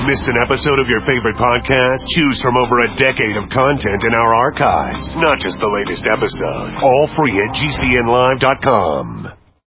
Missed an episode of your favorite podcast? Choose from over a decade of content in our archives, not just the latest episode. All free at GCNlive.com.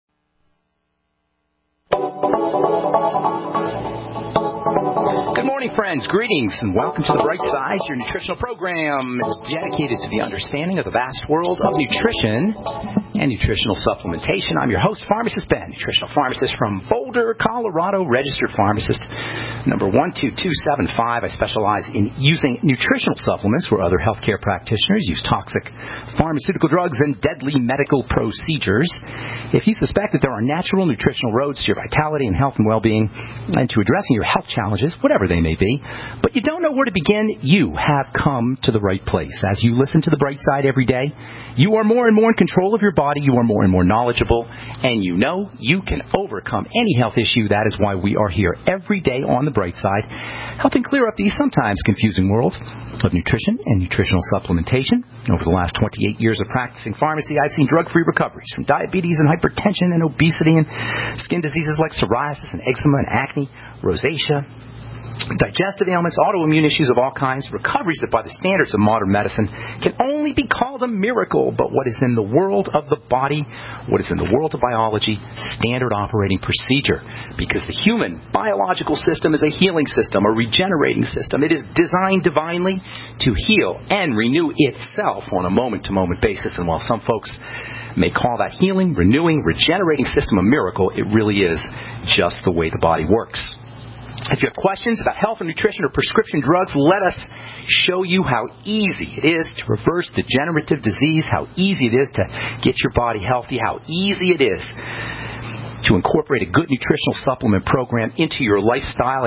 Good morning, friends. Greetings, and welcome to The Bright Side, your nutritional program. It's dedicated to the understanding of the vast world of nutrition and nutritional supplementation. I'm your host, Pharmacist Ben, nutritional pharmacist from Boulder, Colorado, registered pharmacist number 12275. I specialize in using nutritional supplements where other healthcare practitioners use toxic pharmaceutical drugs and deadly medical procedures. If you suspect that there are natural nutritional roads to your vitality and health and well-being and to addressing your health challenges, whatever they may be, but you don't know where to begin, you have come to the right place. As you listen to The Bright Side every day, you are more and more in control of your body, you are more and more knowledgeable, and you know you can overcome any health issue. That is why we are here every day on The Bright Side, helping clear up the sometimes confusing world of nutrition and nutritional supplementation. Over the last 28 years of practicing pharmacy, I've seen drug-free recoveries from diabetes and hypertension and obesity and skin diseases like psoriasis and eczema and acne, rosacea, digestive ailments, autoimmune issues of all kinds, recoveries that by the standards of modern medicine can only be called a miracle. But what is in the world of the body, what is in the world of biology, standard operating procedure. Because the human biological system is a healing system, a regenerating system. It is designed divinely to heal and renew itself on a moment-to-moment basis. And while some folks may call that healing, renewing, regenerating system a miracle, it really is just the way the body works. If you have questions about health and nutrition or prescription drugs, let us show you how easy it is to reverse degenerative disease, how easy it is to get your body healthy, how easy it is to incorporate a good nutritional supplement program into your lifestyle.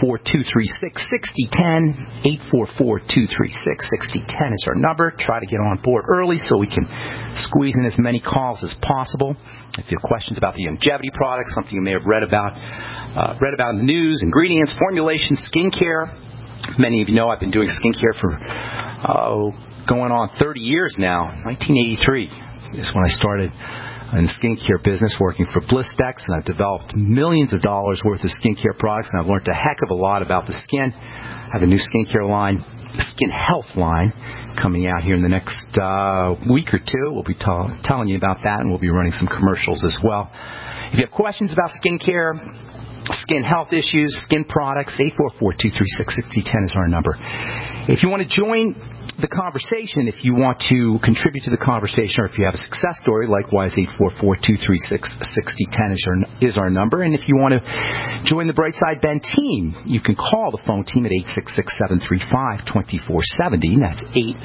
844-236-6010. 844-236-6010 is our number. Try to get on board early so we can squeeze in as many calls as possible. If you have questions about the longevity products, something you may have read about in the news, ingredients, formulation, skincare. Many of you know I've been doing skincare for going on 30 years now. 1983 is when I started in the skincare business working for Blistex, and I've developed millions of dollars worth of skincare products, and I've learned a heck of a lot about the skin. I have a new skincare line, the Skin Health line, coming out here in the next week or two. We'll be telling you about that, and we'll be running some commercials as well. If you have questions about skincare, skin health issues, skin products, 844-236-6010 is our number. If you want to join the conversation, if you want to contribute to the conversation, or if you have a success story, likewise, 844-236-6010 is our number. And if you want to join the Brightside Ben team, you can call the phone team at 866-735-2470. That's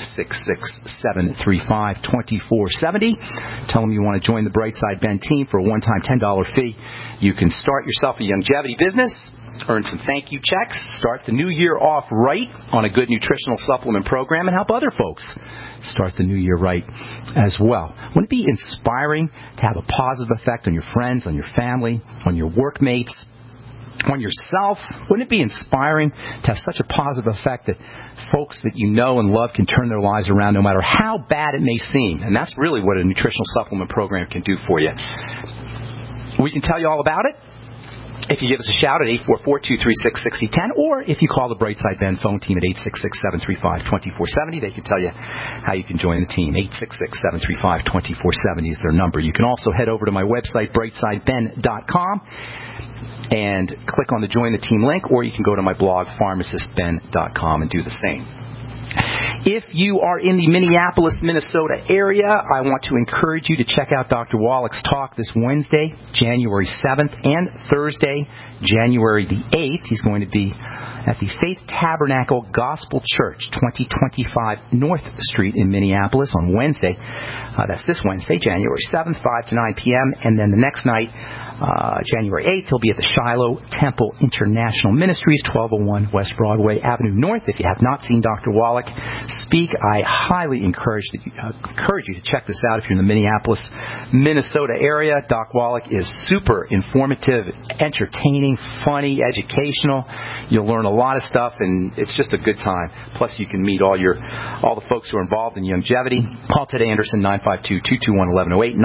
866-735-2470. Tell them you want to join the Brightside Ben team for a one-time $10 fee. You can start yourself a longevity business, earn some thank you checks, start the new year off right on a good nutritional supplement program, and help other folks start the new year right as well. Wouldn't it be inspiring to have a positive effect on your friends, on your family, on your workmates, on yourself? Wouldn't it be inspiring to have such a positive effect that folks that you know and love can turn their lives around no matter how bad it may seem? And that's really what a nutritional supplement program can do for you. We can tell you all about it if you give us a shout at 844-236-6010, or if you call the Brightside Ben phone team at 866-735-2470. They can tell you how you can join the team. 866-735-2470 is their number. You can also head over to my website, brightsideben.com, and click on the Join the Team link, or you can go to my blog, pharmacistben.com, and do the same. If you are in the Minneapolis, Minnesota area, I want to encourage you to check out Dr. Wallach's talk this Wednesday, January 7th, and Thursday, January the 8th. He's going to be at the Faith Tabernacle Gospel Church, 2025 North Street in Minneapolis on Wednesday. That's this Wednesday, January 7th, 5 to 9 p.m. And then the next night, January 8th, he'll be at the Shiloh Temple International Ministries, 1201 West Broadway Avenue North. If you have not seen Dr. Wallach speak, I highly encourage you to check this out if you're in the Minneapolis, Minnesota area. Doc Wallach is super informative, entertaining, funny, educational. You'll learn a lot of stuff, and it's just a good time. Plus, you can meet all the folks who are involved in longevity. Call Ted Anderson, 952-221-1108,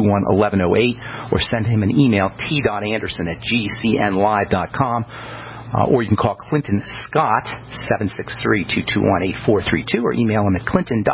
952-221-1108, or send him an email, t.anderson@gcnlive.com. Or you can call Clinton Scott, 763-221-8432, or email him at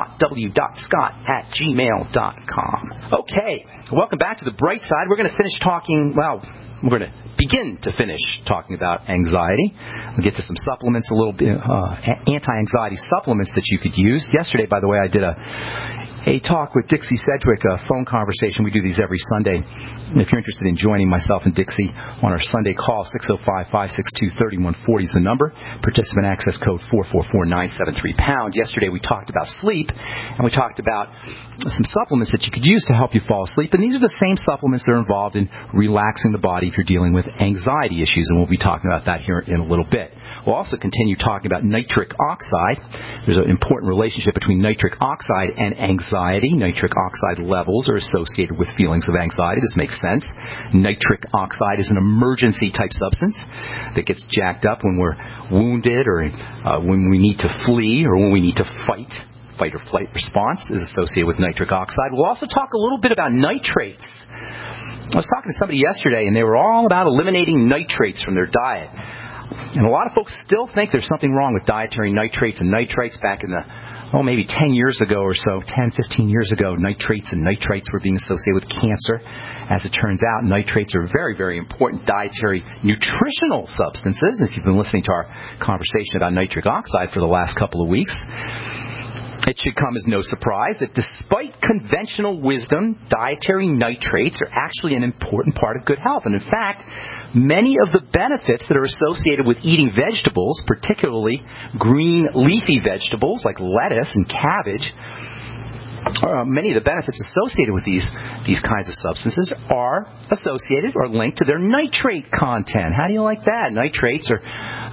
clinton.w.scott@gmail.com. Okay, welcome back to The Bright Side. We're going to finish talking, we're going to begin to finish talking about anxiety. We'll get to some supplements, a little bit, anti-anxiety supplements that you could use. Yesterday, by the way, I did a talk with Dixie Sedgwick, a phone conversation. We do these every Sunday. If you're interested in joining myself and Dixie on our Sunday call, 605-562-3140 is the number. Participant access code 444-973-POUND. Yesterday we talked about sleep, and we talked about some supplements that you could use to help you fall asleep. And these are the same supplements that are involved in relaxing the body if you're dealing with anxiety issues, and we'll be talking about that here in a little bit. We'll also continue talking about nitric oxide. There's an important relationship between nitric oxide and anxiety. Nitric oxide levels are associated with feelings of anxiety. This makes sense. Nitric oxide is an emergency type substance that gets jacked up when we're wounded or when we need to flee or when we need to fight. Fight or flight response is associated with nitric oxide. We'll also talk a little bit about nitrates. I was talking to somebody yesterday, and they were all about eliminating nitrates from their diet. And a lot of folks still think there's something wrong with dietary nitrates and nitrites. Back in maybe 10 years ago or so, 10, 15 years ago, nitrates and nitrites were being associated with cancer. As it turns out, nitrates are very, very important dietary nutritional substances. If you've been listening to our conversation about nitric oxide for the last couple of weeks, it should come as no surprise that despite conventional wisdom, dietary nitrates are actually an important part of good health. And in fact, many of the benefits that are associated with eating vegetables, particularly green leafy vegetables like lettuce and cabbage, many of the benefits associated with these kinds of substances are associated or linked to their nitrate content. How do you like that? Nitrates are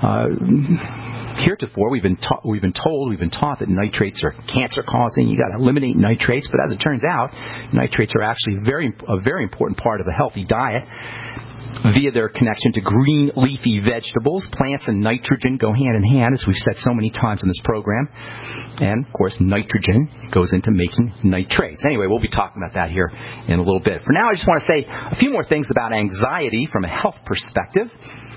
heretofore we've been taught that nitrates are cancer causing. You got to eliminate nitrates, but as it turns out, nitrates are actually a very important part of a healthy diet via their connection to green leafy vegetables. Plants and nitrogen go hand in hand, as we've said so many times in this program. And, of course, nitrogen goes into making nitrates. Anyway, we'll be talking about that here in a little bit. For now, I just want to say a few more things about anxiety from a health perspective.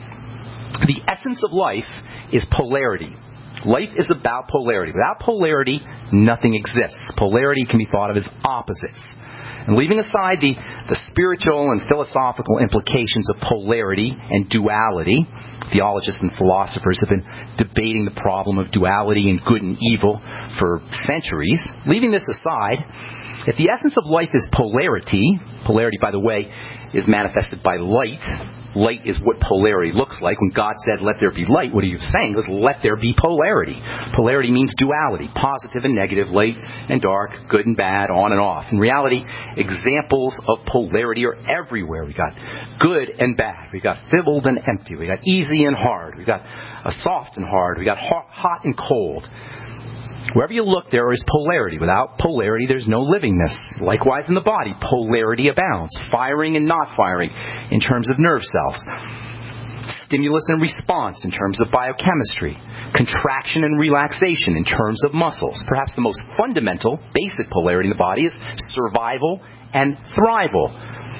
The essence of life is polarity. Life is about polarity. Without polarity, nothing exists. Polarity can be thought of as opposites. And leaving aside the spiritual and philosophical implications of polarity and duality, theologists and philosophers have been debating the problem of duality and good and evil for centuries. Leaving this aside, if the essence of life is polarity, by the way, is manifested by light. Light is what polarity looks like. When God said, let there be light, what are you saying? Is let there be polarity. Polarity means duality, positive and negative, light and dark, good and bad, on and off. In reality, examples of polarity are everywhere. We got good and bad. We got filled and empty. We got easy and hard. We got soft and hard. We got hot and cold. Wherever you look, there is polarity. Without polarity, there's no livingness. Likewise in the body, polarity abounds. Firing and not firing in terms of nerve cells. Stimulus and response in terms of biochemistry. Contraction and relaxation in terms of muscles. Perhaps the most fundamental, basic polarity in the body is survival and thrival.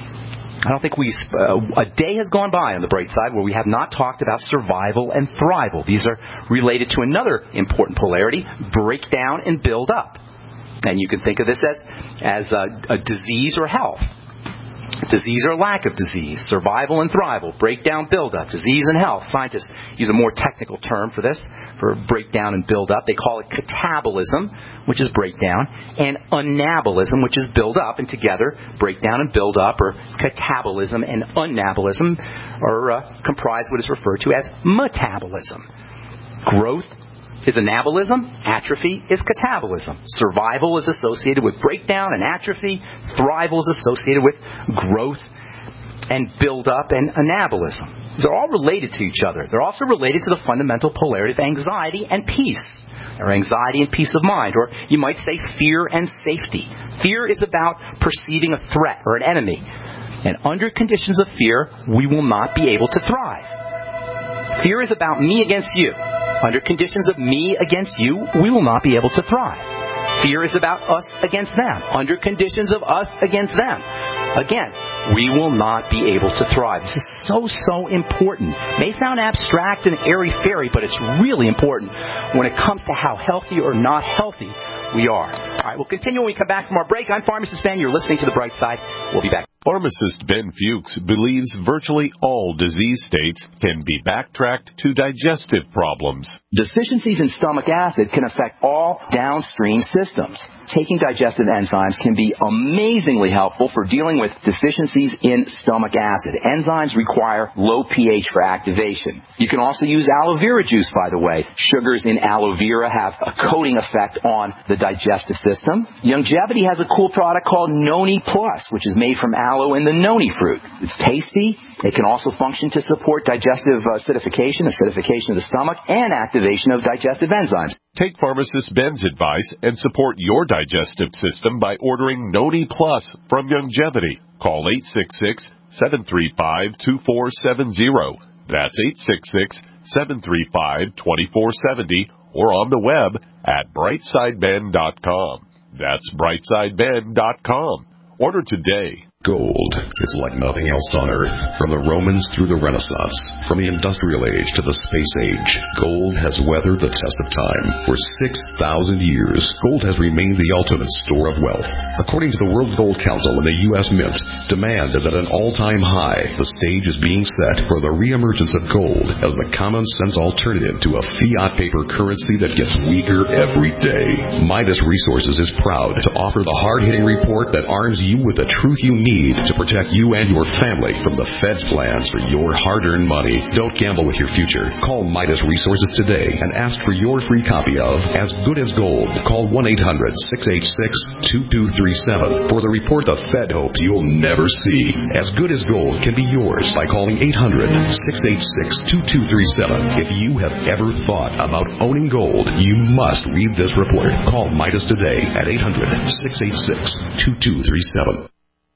I don't think a day has gone by on the bright side where we have not talked about survival and thrival. These are related to another important polarity, break down and build up. And you can think of this as a disease or health. Disease or lack of disease, survival and thrival, breakdown, build-up, disease and health. Scientists use a more technical term for this, for breakdown and build-up. They call it catabolism, which is breakdown, and anabolism, which is build-up. And together, breakdown and build-up, or catabolism and anabolism, are comprise what is referred to as metabolism. Growth is anabolism, atrophy is catabolism. Survival is associated with breakdown and atrophy. Thrival is associated with growth and build-up and anabolism. These are all related to each other. They're also related to the fundamental polarity of anxiety and peace, or anxiety and peace of mind, or you might say fear and safety. Fear is about perceiving a threat or an enemy. And under conditions of fear, we will not be able to thrive. Fear is about me against you. Under conditions of me against you, we will not be able to thrive. Fear is about us against them. Under conditions of us against them, again, we will not be able to thrive. This is so important. It may sound abstract and airy-fairy, but it's really important when it comes to how healthy or not healthy we are. All right, we'll continue when we come back from our break. I'm Pharmacist Ben. You're listening to The Bright Side. We'll be back. Pharmacist Ben Fuchs believes virtually all disease states can be backtracked to digestive problems. Deficiencies in stomach acid can affect all downstream systems. Taking digestive enzymes can be amazingly helpful for dealing with deficiencies in stomach acid. Enzymes require low pH for activation. You can also use aloe vera juice, by the way. Sugars in aloe vera have a coating effect on the digestive system. Youngevity has a cool product called Noni Plus, which is made from aloe and the noni fruit. It's tasty. It can also function to support digestive acidification of the stomach, and activation of digestive enzymes. Take Pharmacist Ben's advice and support your digestive system by ordering Noni Plus from Youngevity. Call 866-735-2470. That's 866-735-2470, or on the web at brightsideben.com. That's brightsideben.com. Order today. Gold is like nothing else on Earth. From the Romans through the Renaissance, from the Industrial Age to the Space Age, gold has weathered the test of time. For 6,000 years, gold has remained the ultimate store of wealth. According to the World Gold Council and the U.S. Mint, demand is at an all-time high. The stage is being set for the reemergence of gold as the common-sense alternative to a fiat paper currency that gets weaker every day. Midas Resources is proud to offer the hard-hitting report that arms you with the truth you need to protect you and your family from the Fed's plans for your hard-earned money. Don't gamble with your future. Call Midas Resources today and ask for your free copy of As Good as Gold. Call 1-800-686-2237 for the report the Fed hopes you'll never see. As Good as Gold can be yours by calling 800-686-2237. If you have ever thought about owning gold, you must read this report. Call Midas today at 800-686-2237.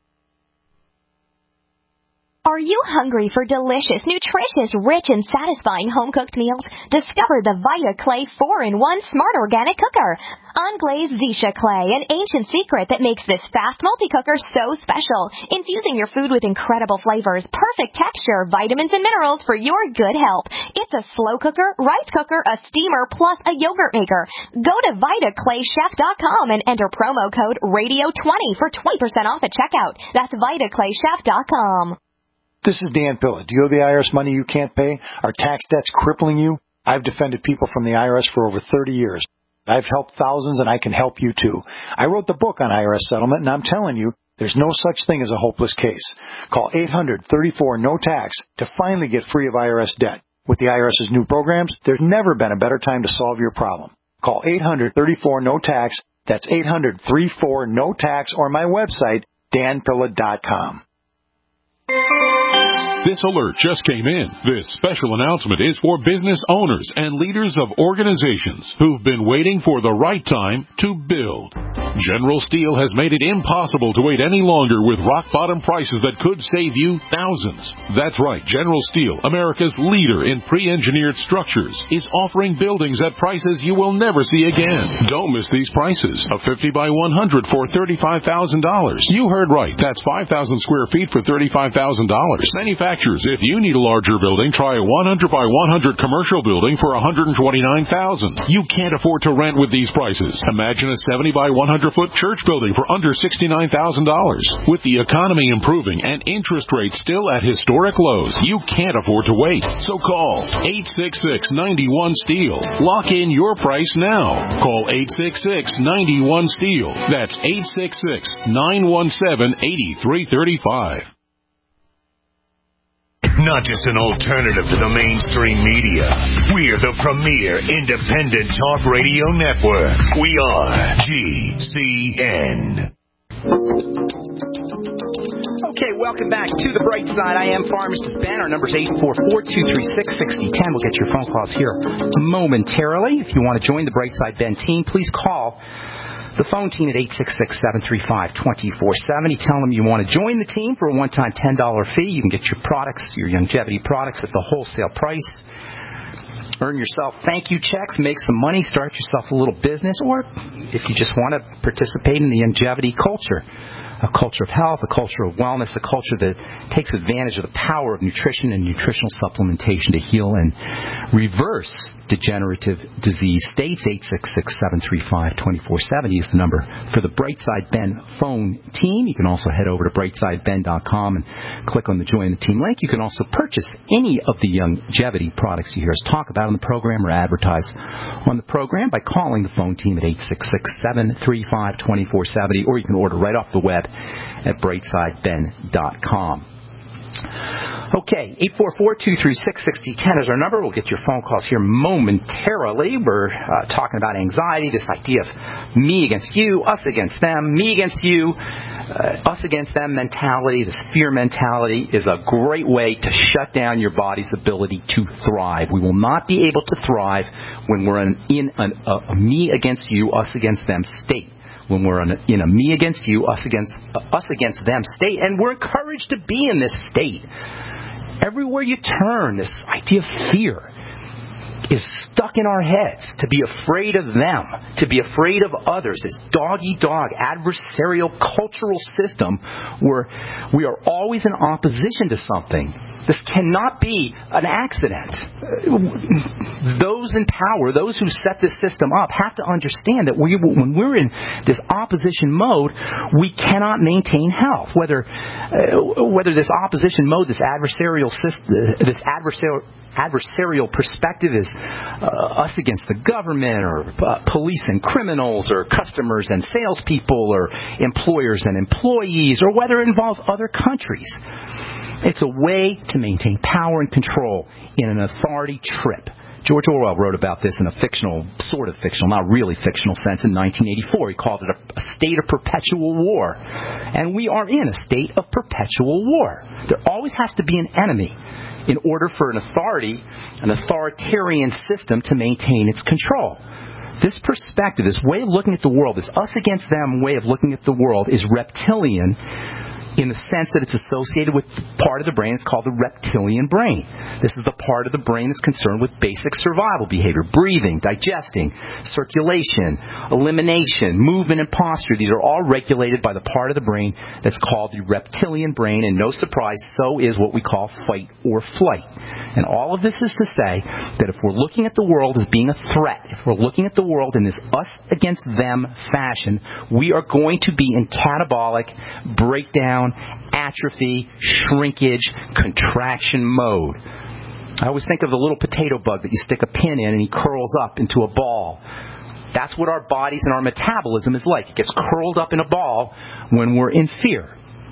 Are you hungry for delicious, nutritious, rich, and satisfying home-cooked meals? Discover the Vita Clay 4-in-1 Smart Organic Cooker. Unglazed Zisha Clay, an ancient secret that makes this fast multi-cooker so special. Infusing your food with incredible flavors, perfect texture, vitamins, and minerals for your good health. It's a slow cooker, rice cooker, a steamer, plus a yogurt maker. Go to VitaClayChef.com and enter promo code RADIO20 for 20% off at checkout. That's VitaClayChef.com. This is Dan Pilla. Do you owe the IRS money you can't pay? Are tax debts crippling you? I've defended people from the IRS for over 30 years. I've helped thousands, and I can help you too. I wrote the book on IRS settlement, and I'm telling you, there's no such thing as a hopeless case. Call 800-34-NO-TAX to finally get free of IRS debt. With the IRS's new programs, there's never been a better time to solve your problem. Call 800-34-NO-TAX. That's 800-34-NO-TAX, or my website, danpilla.com. This alert just came in. This special announcement is for business owners and leaders of organizations who've been waiting for the right time to build. General Steel has made it impossible to wait any longer with rock-bottom prices that could save you thousands. That's right. General Steel, America's leader in pre-engineered structures, is offering buildings at prices you will never see again. Don't miss these prices. A 50 by 100 for $35,000. You heard right. That's 5,000 square feet for $35,000. Manufacturers, if you need a larger building, try a 100 by 100 commercial building for $129,000. You can't afford to rent with these prices. Imagine a 70 by 100-foot church building for under $69,000. With the economy improving and interest rates still at historic lows, you can't afford to wait. So call 866-91-STEEL. Lock in your price now. Call 866-91-STEEL. That's 866-917-8335. Not just an alternative to the mainstream media. We're the premier independent talk radio network. We are GCN. Okay, welcome back to The Bright Side. I am Pharmacist Ben. Our number is 844-236-6010. We'll get your phone calls here momentarily. If you want to join the Bright Side Ben team, please call the phone team at 866-735-2470. Tell them you want to join the team for a one-time $10 fee. You can get your products, your Youngevity products, at the wholesale price. Earn yourself thank you checks, make some money, start yourself a little business, or if you just want to participate in the Youngevity culture, a culture of health, a culture of wellness, a culture that takes advantage of the power of nutrition and nutritional supplementation to heal and reverse degenerative disease states. 866-735-2470 is the number for the Brightside Ben phone team. You can also head over to brightsideben.com and click on the Join the Team link. You can also purchase any of the longevity products you hear us talk about on the program or advertise on the program by calling the phone team at 866-735-2470, or you can order right off the web at brightsideben.com. Okay, 844-236-6010 is our number. We'll get your phone calls here momentarily. We're talking about anxiety, this idea of me against you, us against them, me against you, us against them mentality. This fear mentality is a great way to shut down your body's ability to thrive. We will not be able to thrive when we're in a me against you, us against them state. When we're in a me against you, us against them state, and we're encouraged to be in this state. Everywhere you turn, this idea of fear is stuck in our heads, to be afraid of them, to be afraid of others, this dog-eat-dog adversarial cultural system where we are always in opposition to something. This cannot be an accident. Those in power, those who set this system up, have to understand that when we're in this opposition mode, we cannot maintain health. Whether this opposition mode, this adversarial perspective is us against the government, or police and criminals, or customers and salespeople, or employers and employees, or whether it involves other countries. It's a way to maintain power and control in an authority trip. George Orwell wrote about this in a fictional, sort of fictional, not really fictional sense in 1984. He called it a state of perpetual war. And we are in a state of perpetual war. There always has to be an enemy in order for an authoritarian system to maintain its control. This perspective, this way of looking at the world, this us against them way of looking at the world, is reptilian in the sense that it's associated with part of the brain. It's called the reptilian brain. This is the part of the brain that's concerned with basic survival behavior, breathing, digesting, circulation, elimination, movement, and posture. These are all regulated by the part of the brain that's called the reptilian brain, and no surprise, so is what we call fight or flight. And all of this is to say that if we're looking at the world as being a threat, if we're looking at the world in this us against them fashion, we are going to be in catabolic, breakdown, atrophy, shrinkage, contraction mode. I always think of the little potato bug that you stick a pin in and he curls up into a ball. That's what our bodies and our metabolism is like. It gets curled up in a ball when we're in fear.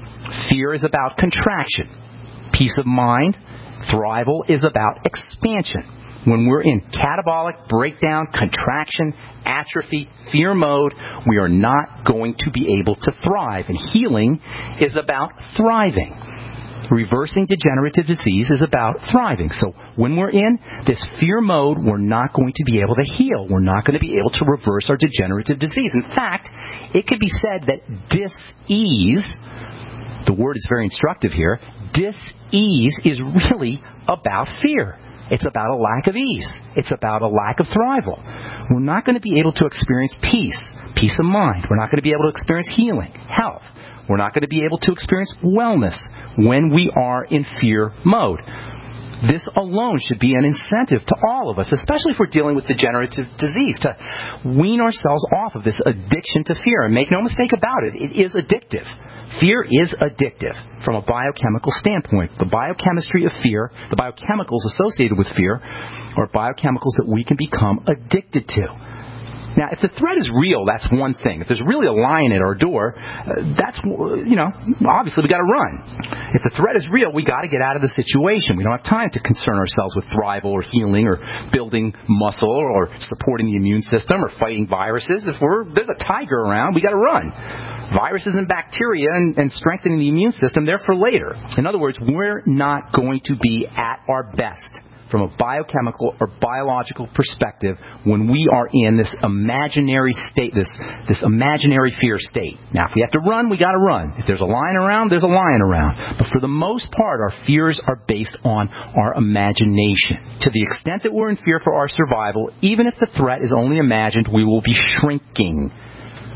Fear is about contraction. Peace of mind, thrival, is about expansion. When we're in catabolic, breakdown, contraction, atrophy, fear mode, we are not going to be able to thrive. And healing is about thriving. Reversing degenerative disease is about thriving. So when we're in this fear mode, we're not going to be able to heal. We're not going to be able to reverse our degenerative disease. In fact, it could be said that dis-ease, the word is very instructive here, dis-ease is really about fear. It's about a lack of ease. It's about a lack of thrival. We're not going to be able to experience peace of mind. We're not going to be able to experience healing, health. We're not going to be able to experience wellness when we are in fear mode. This alone should be an incentive to all of us, especially if we're dealing with degenerative disease, to wean ourselves off of this addiction to fear. And make no mistake about it, it is addictive. Fear is addictive from a biochemical standpoint. The biochemistry of fear, the biochemicals associated with fear, are biochemicals that we can become addicted to. Now, if the threat is real, that's one thing. If there's really a lion at our door, that's, obviously we got to run. If the threat is real, we got to get out of the situation. We don't have time to concern ourselves with thrival or healing or building muscle or supporting the immune system or fighting viruses. If there's a tiger around, we got to run. Viruses and bacteria and strengthening the immune system, they're for later. In other words, we're not going to be at our best from a biochemical or biological perspective when we are in this imaginary state, this imaginary fear state. Now, if we have to run, we got to run. If there's a lion around, there's a lion around. But for the most part, our fears are based on our imagination. To the extent that we're in fear for our survival, even if the threat is only imagined, we will be shrinking.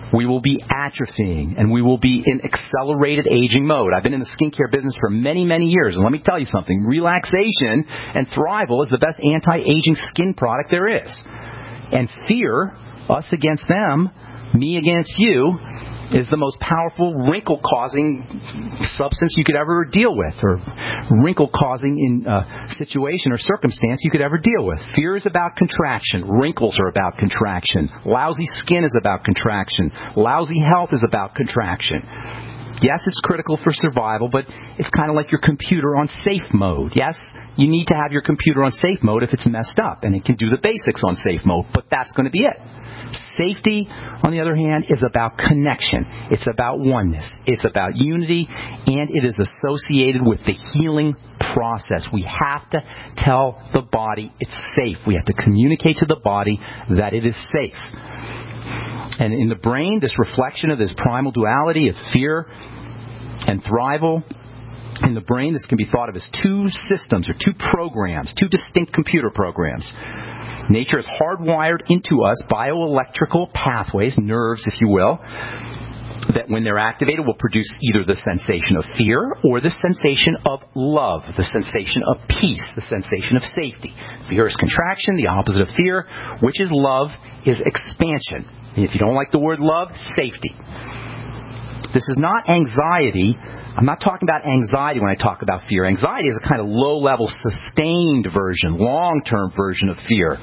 we will be atrophying, and we will be in accelerated aging mode. I've been in the skincare business for many, many years, and let me tell you something. Relaxation and Thrival is the best anti-aging skin product there is. And fear, us against them, me against you, is the most powerful wrinkle-causing substance you could ever deal with, or wrinkle-causing situation or circumstance you could ever deal with. Fear is about contraction. Wrinkles are about contraction. Lousy skin is about contraction. Lousy health is about contraction. Yes, it's critical for survival, but it's kind of like your computer on safe mode. Yes, you need to have your computer on safe mode if it's messed up, and it can do the basics on safe mode, but that's going to be it. Safety, on the other hand, is about connection. It's about oneness. It's about unity, and it is associated with the healing process. We have to tell the body it's safe. We have to communicate to the body that it is safe. And in the brain, this reflection of this primal duality of fear and Thrival, in the brain, this can be thought of as two systems or two programs, two distinct computer programs. Nature has hardwired into us bioelectrical pathways, nerves, if you will, that when they're activated will produce either the sensation of fear or the sensation of love, the sensation of peace, the sensation of safety. Fear is contraction, the opposite of fear, which is love, is expansion. And if you don't like the word love, safety. This is not anxiety. I'm not talking about anxiety when I talk about fear. Anxiety is a kind of low-level, sustained version, long-term version of fear.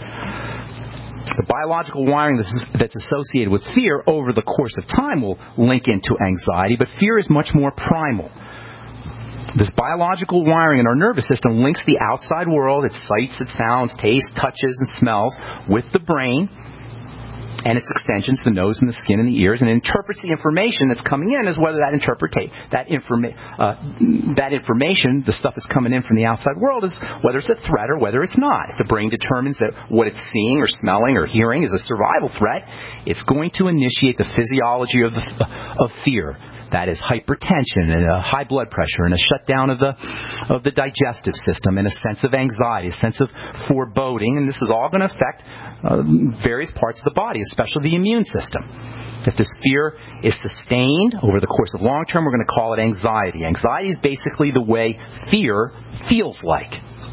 The biological wiring that's associated with fear over the course of time will link into anxiety, but fear is much more primal. This biological wiring in our nervous system links the outside world, its sights, its sounds, tastes, touches, and smells, with the brain and its extensions, the nose and the skin and the ears, and interprets the information that's coming in as whether that information, the stuff that's coming in from the outside world, is whether it's a threat or whether it's not. If the brain determines that what it's seeing or smelling or hearing is a survival threat, it's going to initiate the physiology of fear. That is hypertension and a high blood pressure and a shutdown of the digestive system and a sense of anxiety, a sense of foreboding, and this is all going to affect various parts of the body, especially the immune system. If this fear is sustained over the course of long term, we're going to call it anxiety. Anxiety is basically the way fear feels like.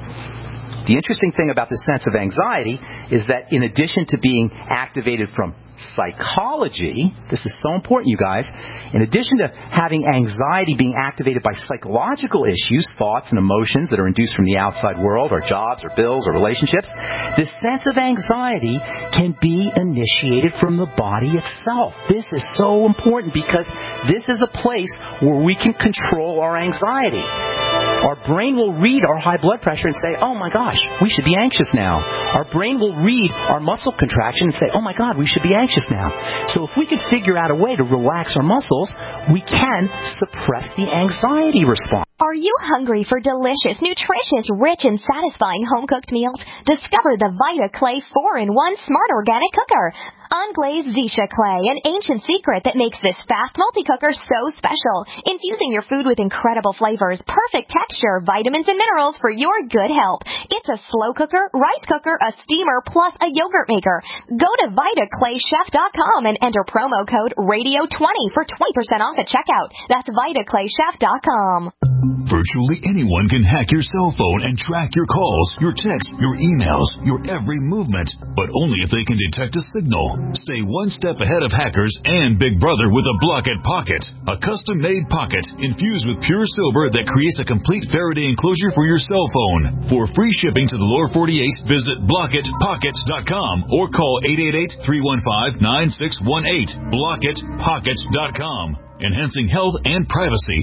The interesting thing about this sense of anxiety is that in addition to being activated from psychology, this is so important, you guys, in addition to having anxiety being activated by psychological issues, thoughts and emotions that are induced from the outside world, or jobs, or bills, or relationships, this sense of anxiety can be initiated from the body itself. This is so important because this is a place where we can control our anxiety. Our brain will read our high blood pressure and say, oh my gosh, we should be anxious now. Our brain will read our muscle contraction and say, oh my God, we should be anxious now. So if we could figure out a way to relax our muscles, we can suppress the anxiety response. Are you hungry for delicious, nutritious, rich, and satisfying home-cooked meals? Discover the Vita Clay 4-in-1 Smart Organic Cooker. Unglazed Zisha clay, an ancient secret that makes this fast multi-cooker so special. Infusing your food with incredible flavors, perfect texture, vitamins, and minerals for your good health. It's a slow cooker, rice cooker, a steamer, plus a yogurt maker. Go to VitaClayChef.com and enter promo code RADIO20 for 20% off at checkout. That's VitaClayChef.com. Virtually anyone can hack your cell phone and track your calls, your texts, your emails, your every movement, but only if they can detect a signal. Stay one step ahead of hackers and Big Brother with a Blockit Pocket, a custom-made pocket infused with pure silver that creates a complete Faraday enclosure for your cell phone. For free shipping to the lower 48, visit BlockitPockets.com or call 888-315-9618. BlockitPockets.com, enhancing health and privacy.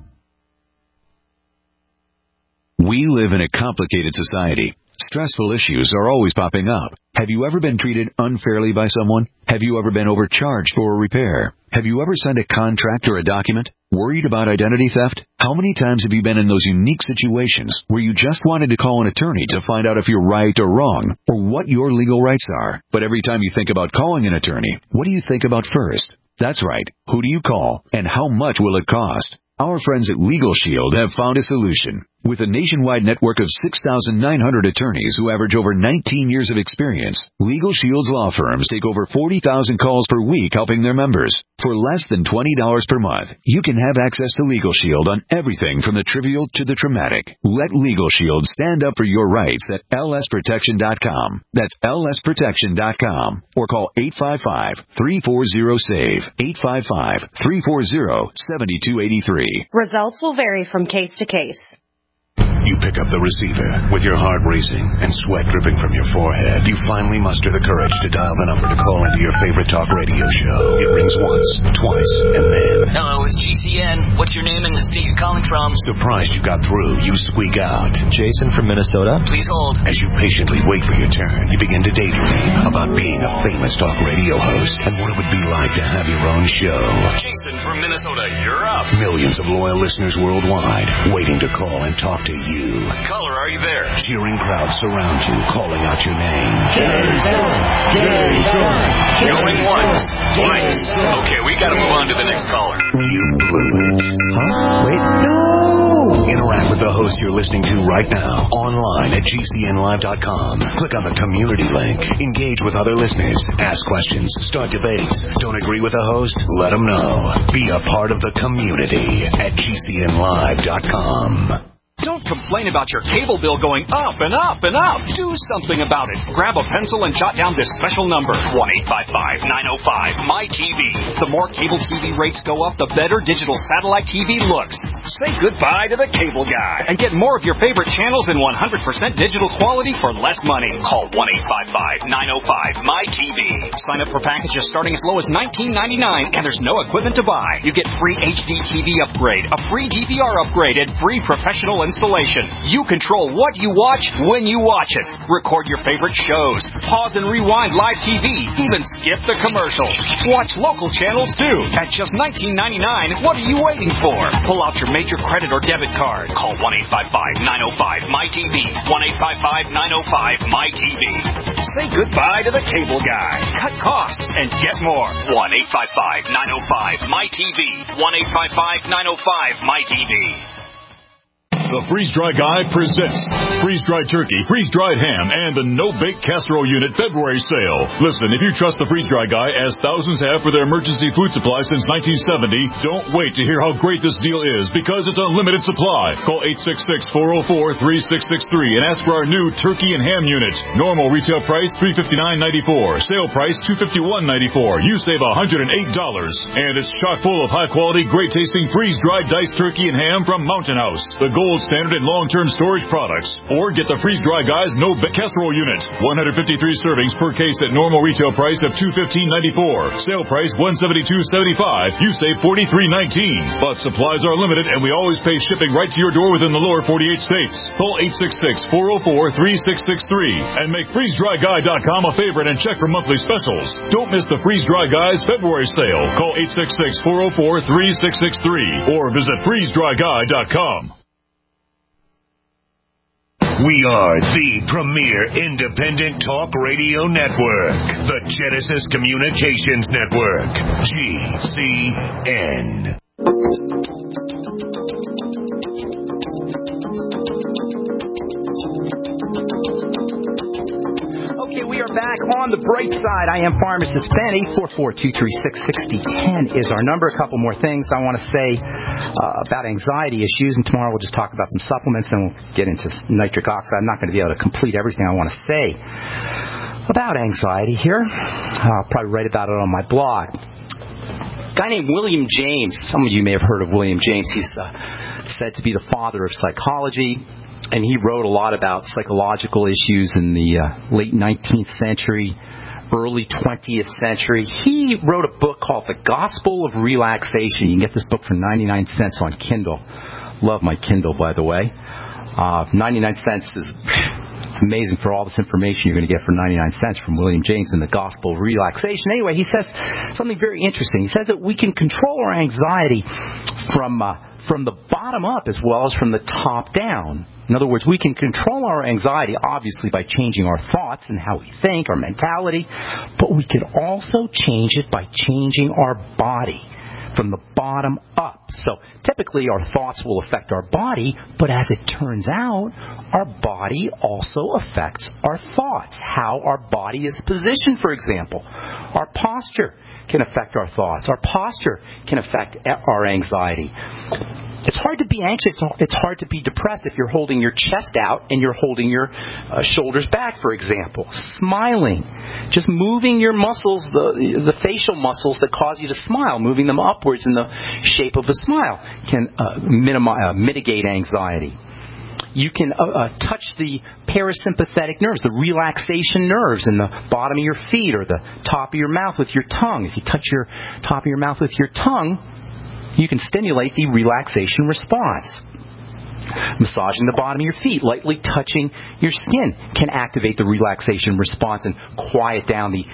We live in a complicated society. Stressful issues are always popping up. Have you ever been treated unfairly by someone? Have you ever been overcharged for a repair? Have you ever signed a contract or a document? Worried about identity theft? How many times have you been in those unique situations where you just wanted to call an attorney to find out if you're right or wrong, or what your legal rights are? But every time you think about calling an attorney, what do you think about first? That's right. Who do you call, and how much will it cost? Our friends at Legal Shield have found a solution. With a nationwide network of 6,900 attorneys who average over 19 years of experience, Legal Shield's law firms take over 40,000 calls per week helping their members. For less than $20 per month, you can have access to Legal Shield on everything from the trivial to the traumatic. Let Legal Shield stand up for your rights at lsprotection.com. That's lsprotection.com. Or call 855-340-SAVE. 855-340-7283. Results will vary from case to case. You pick up the receiver with your heart racing and sweat dripping from your forehead. You finally muster the courage to dial the number to call into your favorite talk radio show. It rings once, twice, and then... Hello, it's GCN. What's your name and the state you're calling from? Surprised you got through, you squeak out. Jason from Minnesota. Please hold. As you patiently wait for your turn, you begin to daydream about being a famous talk radio host and what it would be like to have your own show. Jason from Minnesota, you're up. Millions of loyal listeners worldwide waiting to call and talk to you. Caller, are you there? Cheering crowds surround you, calling out your name. Jason! Going once, twice. Okay, we gotta move on to the next caller. You blew it. Huh? Wait, no! Interact with the host you're listening to right now, online at GCNlive.com. Click on the community link. Engage with other listeners. Ask questions. Start debates. Don't agree with the host? Let them know. Be a part of the community at GCNlive.com. Don't complain about your cable bill going up and up and up. Do something about it. Grab a pencil and jot down this special number, 1-855-905-MY-TV. The more cable TV rates go up, the better digital satellite TV looks. Say goodbye to the cable guy and get more of your favorite channels in 100% digital quality for less money. Call 1-855-905-MY-TV. Sign up for packages starting as low as $19.99, and there's no equipment to buy. You get free HD TV upgrade, a free DVR upgrade, and free professional installation. You control what you watch when you watch it. Record your favorite shows. Pause and rewind live TV. Even skip the commercials. Watch local channels too. At just $19.99, what are you waiting for? Pull out your major credit or debit card. Call 1-855-905-MY-TV. 1-855-905-MY-TV. Say goodbye to the cable guy. Cut costs and get more. 1-855-905-MY-TV. 1-855-905-MY-TV. The Freeze-Dry Guy presents freeze-dried turkey, freeze-dried ham, and the no-bake casserole unit February sale. Listen, if you trust the Freeze-Dry Guy, as thousands have for their emergency food supply since 1970, don't wait to hear how great this deal is, because it's unlimited supply. Call 866-404-3663 and ask for our new turkey and ham unit. Normal retail price $359.94. Sale price $251.94. You save $108. And it's chock full of high-quality, great-tasting freeze-dried diced turkey and ham from Mountain House, the gold standard in long-term storage products. Or get the Freeze-Dry Guy's no-bake casserole unit. 153 servings per case at normal retail price of $215.94. Sale price $172.75. You save $43.19. But supplies are limited, and we always pay shipping right to your door within the lower 48 states. Call 866-404-3663 and make FreezeDryGuy.com a favorite and check for monthly specials. Don't miss the Freeze-Dry Guy's February sale. Call 866-404-3663 or visit FreezeDryGuy.com. We are the premier independent talk radio network, the Genesis Communications Network, GCN. Okay, we are back on the bright side. I am Pharmacist Ben. 844-236-6010 is our number. A couple more things I want to say about anxiety issues, and tomorrow we'll just talk about some supplements, and we'll get into nitric oxide. I'm not going to be able to complete everything I want to say about anxiety here. I'll probably write about it on my blog. A guy named William James. Some of you may have heard of William James. He's said to be the father of psychology. And he wrote a lot about psychological issues in the late 19th century, early 20th century. He wrote a book called The Gospel of Relaxation. You can get this book for 99 cents on Kindle. Love my Kindle, by the way. 99 cents is it's amazing for all this information you're going to get for 99 cents from William James in The Gospel of Relaxation. Anyway, he says something very interesting. He says that we can control our anxiety from the bottom up as well as from the top down. In other words, we can control our anxiety, obviously, by changing our thoughts and how we think, our mentality, but we can also change it by changing our body, from the bottom up. So typically our thoughts will affect our body, but as it turns out, our body also affects our thoughts. How our body is positioned, for example. Our posture can affect our thoughts. Our posture can affect our anxiety. It's hard to be anxious. It's hard to be depressed if you're holding your chest out and you're holding your shoulders back, for example. Smiling. Just moving your muscles, the facial muscles that cause you to smile, moving them upwards in the shape of a smile can mitigate anxiety. You can touch the parasympathetic nerves, the relaxation nerves in the bottom of your feet or the top of your mouth with your tongue. If you touch your top of your mouth with your tongue, you can stimulate the relaxation response. Massaging the bottom of your feet, lightly touching your skin can activate the relaxation response and quiet down the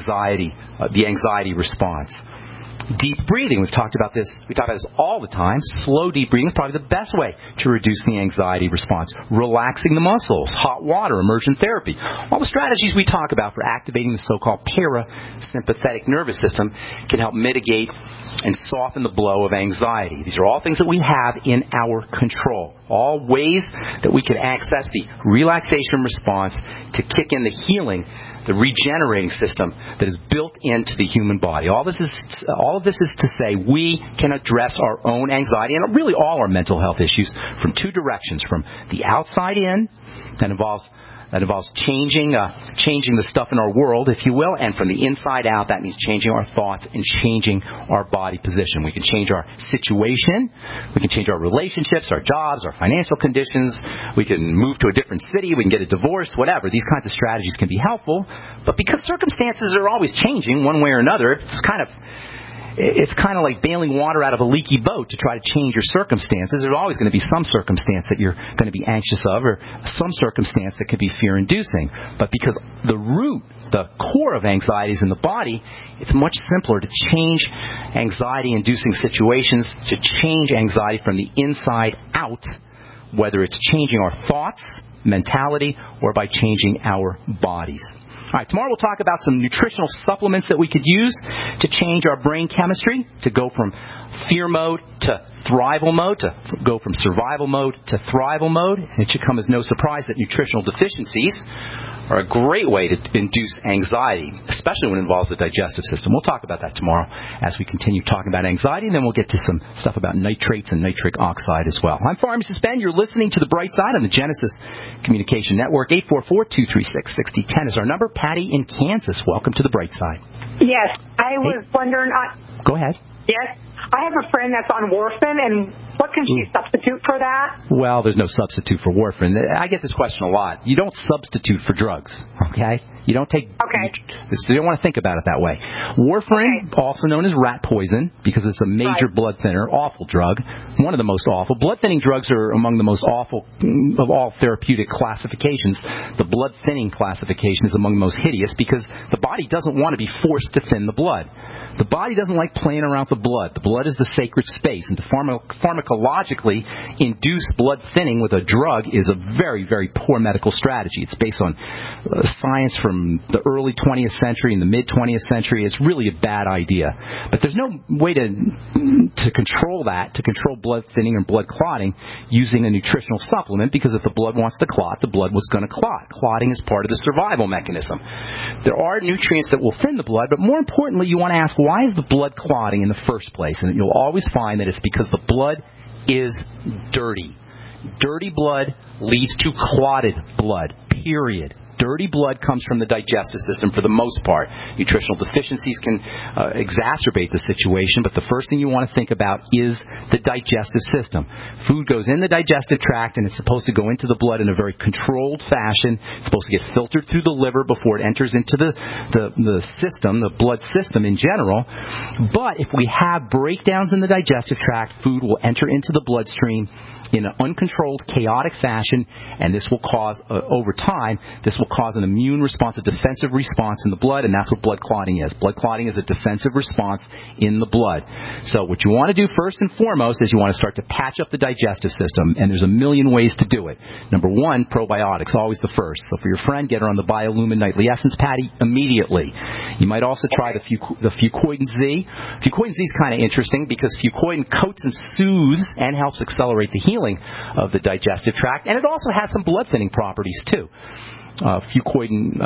anxiety response. Deep breathing, we talk about this all the time. Slow deep breathing is probably the best way to reduce the anxiety response. Relaxing the muscles, hot water, immersion therapy. All the strategies we talk about for activating the so-called parasympathetic nervous system can help mitigate and soften the blow of anxiety. These are all things that we have in our control. All ways that we can access the relaxation response to kick in the healing, the regenerating system that is built into the human body. All of this is to say we can address our own anxiety and really all our mental health issues from two directions. From the outside in, that involves changing the stuff in our world, if you will, and from the inside out, that means changing our thoughts and changing our body position. We can change our situation, we can change our relationships, our jobs, our financial conditions, we can move to a different city, we can get a divorce, whatever. These kinds of strategies can be helpful, but because circumstances are always changing one way or another, it's kind of like bailing water out of a leaky boat to try to change your circumstances. There's always going to be some circumstance that you're going to be anxious of or some circumstance that could be fear-inducing. But because the core of anxiety is in the body, it's much simpler to change anxiety-inducing situations, to change anxiety from the inside out, whether it's changing our thoughts, mentality, or by changing our bodies. All right, tomorrow we'll talk about some nutritional supplements that we could use to change our brain chemistry, to go from fear mode to thrival mode, to go from survival mode to thrival mode. It should come as no surprise that nutritional deficiencies are a great way to induce anxiety, especially when it involves the digestive system. We'll talk about that tomorrow as we continue talking about anxiety, and then we'll get to some stuff about nitrates and nitric oxide as well. I'm Pharmacist Ben. You're listening to The Bright Side on the Genesis Communication Network. 844-236-6010 is our number. Patty in Kansas, welcome to The Bright Side. Yes, I was wondering... Go ahead. Yes, I have a friend that's on warfarin, and what can she substitute for that? Well, there's no substitute for warfarin. I get this question a lot. You don't substitute for drugs, okay? You don't take... Okay. So you don't want to think about it that way. Warfarin, also known as rat poison, because it's a major blood thinner, awful drug, one of the most awful. Blood thinning drugs are among the most awful of all therapeutic classifications. The blood thinning classification is among the most hideous because the body doesn't want to be forced to thin the blood. The body doesn't like playing around with the blood. The blood is the sacred space, and to pharmacologically induce blood thinning with a drug is a very, very poor medical strategy. It's based on science from the early 20th century and the mid-20th century. It's really a bad idea. But there's no way to control that, to control blood thinning or blood clotting using a nutritional supplement, because if the blood wants to clot, the blood was going to clot. Clotting is part of the survival mechanism. There are nutrients that will thin the blood, but more importantly, you want to ask, why is the blood clotting in the first place? And you'll always find that it's because the blood is dirty. Dirty blood leads to clotted blood, period. Dirty blood comes from the digestive system for the most part. Nutritional deficiencies can exacerbate the situation, but the first thing you want to think about is the digestive system. Food goes in the digestive tract, and it's supposed to go into the blood in a very controlled fashion. It's supposed to get filtered through the liver before it enters into the system, the blood system in general. But if we have breakdowns in the digestive tract, food will enter into the bloodstream in an uncontrolled, chaotic fashion, and this will cause, over time, this will cause an immune response, a defensive response in the blood, and that's what blood clotting is. Blood clotting is a defensive response in the blood. So what you want to do first and foremost is you want to start to patch up the digestive system, and there's a million ways to do it. Number one, probiotics, always the first. So for your friend, get her on the BioLumin Nightly Essence, Patty, immediately. You might also try the Fucoidan Z. Fucoidan Z is kind of interesting because Fucoidan coats and soothes and helps accelerate the healing of the digestive tract, and it also has some blood thinning properties too. Fucoidan,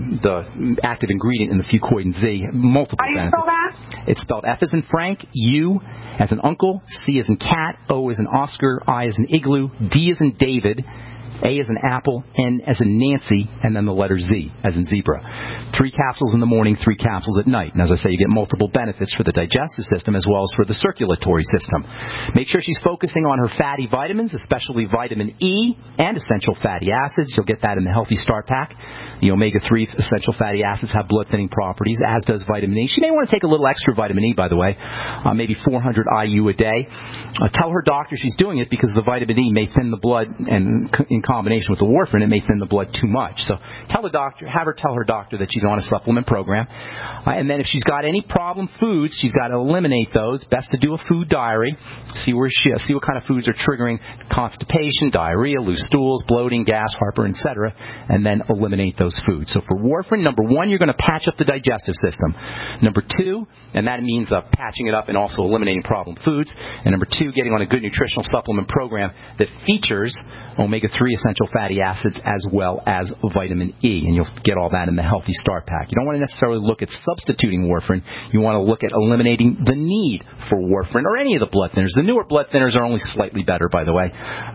the active ingredient in the Fucoidan Z, multiple benefits. How do you spell that? It's spelled F as in Frank, U as in uncle, C as in cat, O as in Oscar, I as in igloo, D as in David, A as in apple, N as in Nancy, and then the letter Z as in zebra. 3 capsules in the morning, 3 capsules at night. And as I say, you get multiple benefits for the digestive system as well as for the circulatory system. Make sure she's focusing on her fatty vitamins, especially vitamin E and essential fatty acids. You'll get that in the Healthy Start Pack. The omega-3 essential fatty acids have blood-thinning properties, as does vitamin E. She may want to take a little extra vitamin E, by the way, maybe 400 IU a day. Tell her doctor she's doing it because the vitamin E may thin the blood, and in combination with the warfarin, it may thin the blood too much. So have her tell her doctor that she's on a supplement program. And then if she's got any problem foods, she's got to eliminate those. Best to do a food diary. See what kind of foods are triggering constipation, diarrhea, loose stools, bloating, gas, heartburn, etc., and then eliminate those foods. So for warfarin, number 1, you're going to patch up the digestive system. Number 2, and that means patching it up and also eliminating problem foods. And number 2, getting on a good nutritional supplement program that features omega-3 essential fatty acids as well as vitamin E. And you'll get all that in the Healthy Start Pack. You don't want to necessarily look at substituting warfarin. You want to look at eliminating the need for warfarin or any of the blood thinners. The newer blood thinners are only slightly better, by the way.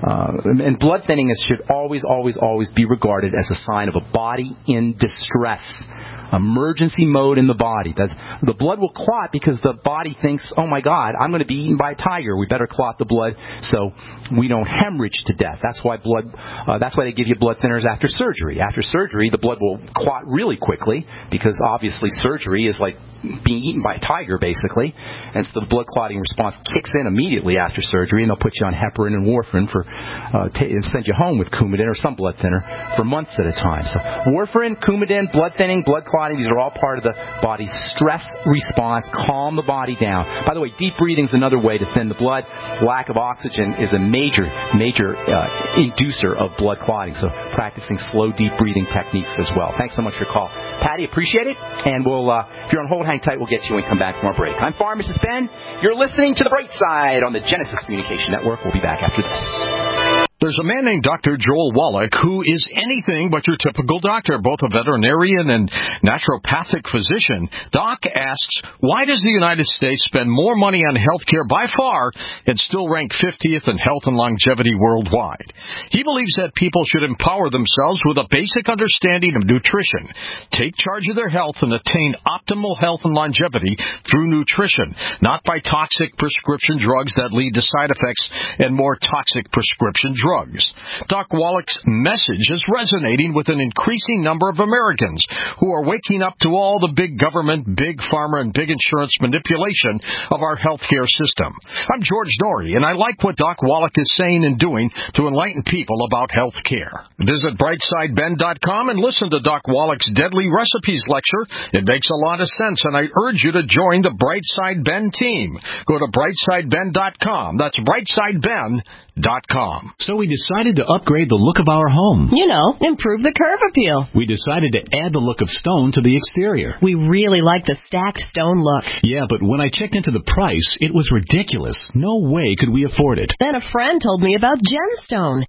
And blood thinning should always, always, always be regarded as a sign of a body in distress. Emergency mode in the body. The blood will clot because the body thinks, oh my God, I'm going to be eaten by a tiger. We better clot the blood so we don't hemorrhage to death. That's why they give you blood thinners after surgery. After surgery, the blood will clot really quickly because obviously surgery is like being eaten by a tiger, basically. And so the blood clotting response kicks in immediately after surgery, and they'll put you on heparin and warfarin and send you home with Coumadin or some blood thinner for months at a time. So warfarin, Coumadin, blood thinning, blood clotting, these are all part of the body's stress response. Calm the body down. By the way, deep breathing is another way to thin the blood. Lack of oxygen is a major inducer of blood clotting. So practicing slow, deep breathing techniques as well. Thanks so much for your call, Patty. Appreciate it. And if you're on hold, hang tight. We'll get you when we come back from our break. I'm Pharmacist Ben. You're listening to The Bright Side on the Genesis Communication Network. We'll be back after this. There's a man named Dr. Joel Wallach who is anything but your typical doctor, both a veterinarian and naturopathic physician. Doc asks, why does the United States spend more money on health care by far and still rank 50th in health and longevity worldwide? He believes that people should empower themselves with a basic understanding of nutrition, take charge of their health, and attain optimal health and longevity through nutrition, not by toxic prescription drugs that lead to side effects and more toxic prescription drugs. Doc Wallach's message is resonating with an increasing number of Americans who are waking up to all the big government, big pharma, and big insurance manipulation of our healthcare system. I'm George Norrie, and I like what Doc Wallach is saying and doing to enlighten people about health care. Visit brightsideben.com and listen to Doc Wallach's Deadly Recipes lecture. It makes a lot of sense, and I urge you to join the Brightside Ben team. Go to brightsideben.com. That's brightsideben.com. So we decided to upgrade the look of our home. You know, improve the curve appeal. We decided to add the look of stone to the exterior. We really like the stacked stone look. Yeah, but when I checked into the price, it was ridiculous. No way could we afford it. Then a friend told me about Genstone.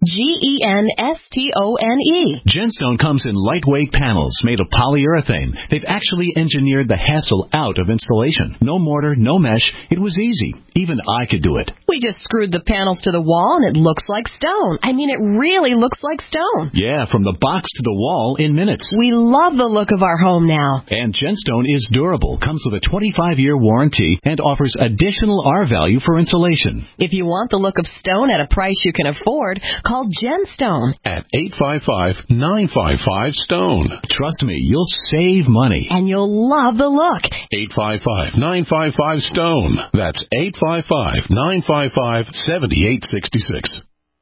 Genstone. Genstone comes in lightweight panels made of polyurethane. They've actually engineered the hassle out of installation. No mortar, no mesh. It was easy. Even I could do it. We just screwed the panels to the wall and it looks like stone. I mean, it really looks like stone. Yeah, from the box to the wall in minutes. We love the look of our home now. And Genstone is durable, comes with a 25-year warranty, and offers additional R-value for insulation. If you want the look of stone at a price you can afford, call Genstone at 855-955-STONE. Trust me, you'll save money. And you'll love the look. 855-955-STONE. That's 855-955-7866.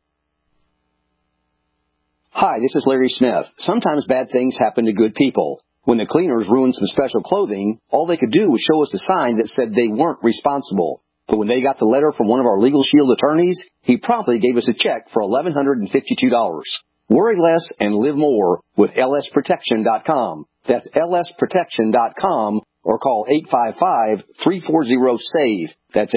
Hi, this is Larry Smith. Sometimes bad things happen to good people. When the cleaners ruined some special clothing, all they could do was show us a sign that said they weren't responsible. But when they got the letter from one of our Legal Shield attorneys, he promptly gave us a check for $1,152. Worry less and live more with lsprotection.com. That's lsprotection.com or call 855-340-SAVE. That's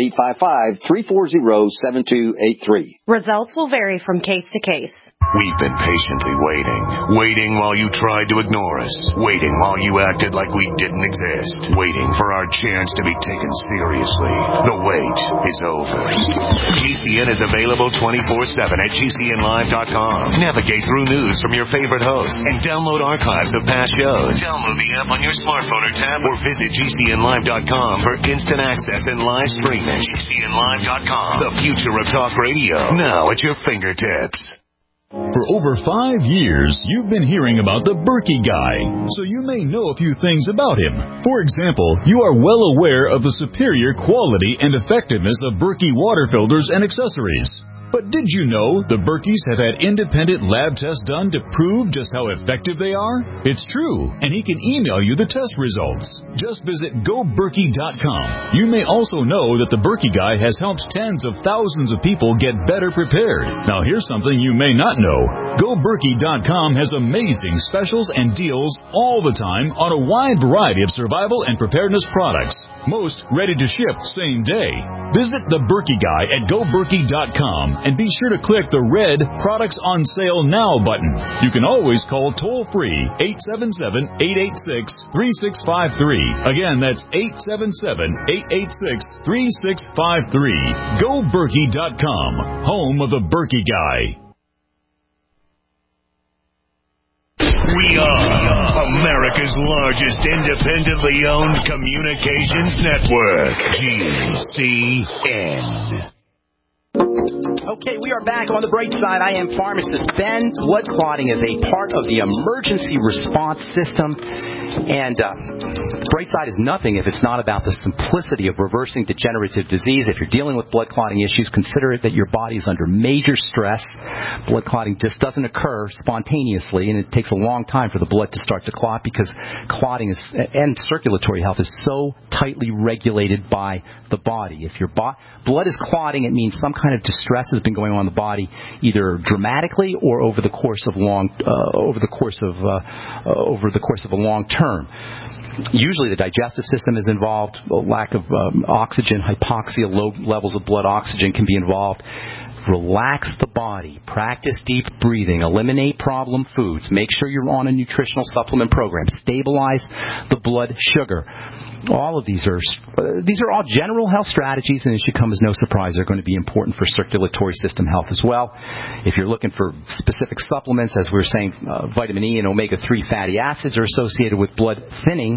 855-340-7283. Results will vary from case to case. We've been patiently waiting while you tried to ignore us, waiting while you acted like we didn't exist, waiting for our chance to be taken seriously. The wait is over. GCN is available 24/7 at GCNlive.com. Navigate through news from your favorite hosts and download archives of past shows. Download the app on your smartphone or tablet or visit GCNlive.com for instant access and live streaming. GCNlive.com, the future of talk radio, now at your fingertips. For over 5 years, you've been hearing about the Berkey Guy, so you may know a few things about him. For example, you are well aware of the superior quality and effectiveness of Berkey water filters and accessories. But did you know the Berkeys have had independent lab tests done to prove just how effective they are? It's true, and he can email you the test results. Just visit GoBerkey.com. You may also know that the Berkey Guy has helped tens of thousands of people get better prepared. Now here's something you may not know. GoBerkey.com has amazing specials and deals all the time on a wide variety of survival and preparedness products. Most ready to ship same day. Visit the Berkey Guy at GoBerkey.com and be sure to click the red Products on Sale Now button. You can always call toll-free 877-886-3653. Again, that's 877-886-3653. GoBerkey.com, home of the Berkey Guy. We are America's largest independently owned communications network, GCN. Okay, we are back on the bright side. I am pharmacist Ben. Blood clotting is a part of the emergency response system. And the bright side is nothing if it's not about the simplicity of reversing degenerative disease. If you're dealing with blood clotting issues, consider it that your body is under major stress. Blood clotting just doesn't occur spontaneously, and it takes a long time for the blood to start to clot because clotting and circulatory health is so tightly regulated by the body. If your blood is clotting, it means some kind of distress has been going on in the body, either dramatically or over the course of a long term. Usually the digestive system is involved. Lack of oxygen, hypoxia, low levels of blood oxygen can be involved. Relax the body. Practice deep breathing. Eliminate problem foods. Make sure you're on a nutritional supplement program. Stabilize the blood sugar. All of these are all general health strategies, and it should come as no surprise they're going to be important for circulatory system health as well. If you're looking for specific supplements, as we were saying, vitamin E and omega-3 fatty acids are associated with blood thinning.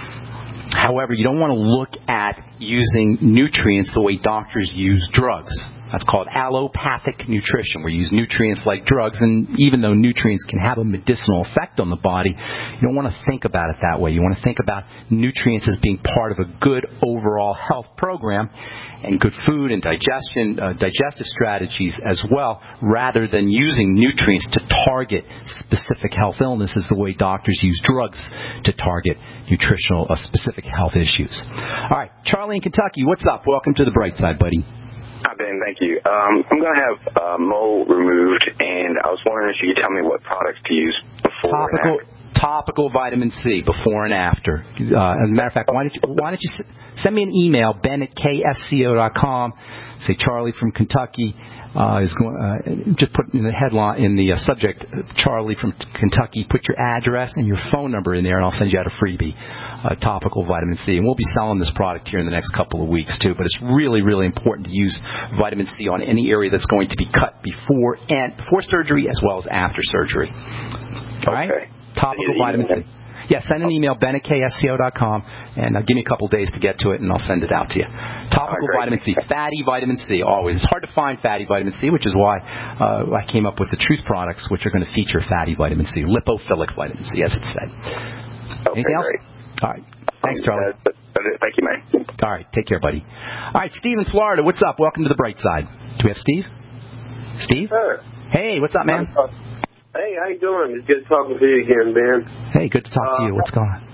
However, you don't want to look at using nutrients the way doctors use drugs. That's called allopathic nutrition, where you use nutrients like drugs. And even though nutrients can have a medicinal effect on the body, you don't want to think about it that way. You want to think about nutrients as being part of a good overall health program and good food and digestive strategies as well, rather than using nutrients to target specific health illnesses the way doctors use drugs to target nutritional specific health issues. All right, Charlie in Kentucky, what's up? Welcome to the bright side, buddy. Hi, Ben. Thank you. I'm going to have mole removed, and I was wondering if you could tell me what products to use before and after. Topical vitamin C before and after. As a matter of fact, why don't you send me an email, ben@ksco.com. Say Charlie from Kentucky is going. Just put in the headline, in the subject, Charlie from Kentucky. Put your address and your phone number in there, and I'll send you out a freebie. Topical vitamin C, and we'll be selling this product here in the next couple of weeks too. But it's really, really important to use vitamin C on any area that's going to be cut before surgery as well as after surgery. All right, topical vitamin C. Yeah, send an email, ben@ksco.com, and give me a couple days to get to it, and I'll send it out to you. Topical vitamin C, fatty vitamin C, always. It's hard to find fatty vitamin C, which is why I came up with the Truth products, which are going to feature fatty vitamin C, lipophilic vitamin C, as it said. Anything else? Great. All right. Thanks, Charlie. Thank you, man. All right. Take care, buddy. All right, Steve in Florida, what's up? Welcome to the bright side. Do we have Steve? Steve? Sir. Hey, what's up, man? Hey, how you doing? It's good talking to you again, Ben. Hey, good to talk to you. What's going on?